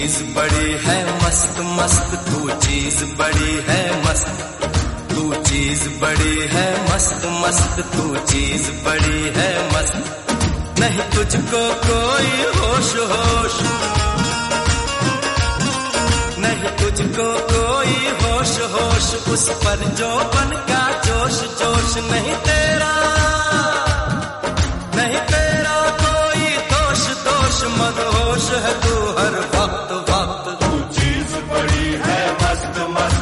चीज बड़ी है मस्त मस्त, तू चीज बड़ी है मस्त, तू चीज बड़ी है मस्त मस्त, तू चीज बड़ी है मस्त। नहीं तुझको कोई होश होश, नहीं तुझको कोई होश होश, उस पर जो बन का जोश जोश नहीं तेरा।